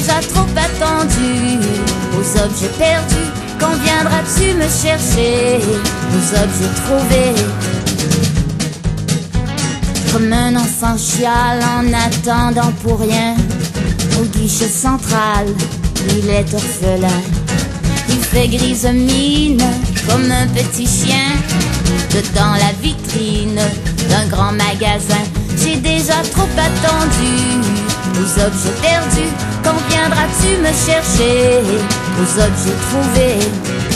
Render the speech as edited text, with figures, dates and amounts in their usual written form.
déjà trop attendu. Aux objets perdus, quand viendras-tu me chercher? Aux objets trouvés. Comme un enfant chiale en attendant pour rien. Au guichet central, il est orphelin. Il fait grise mine comme un petit chien dedans la vitrine d'un grand magasin. J'ai déjà trop attendu aux objets perdus. Quand viendras-tu me chercher? Aux objets trouvés.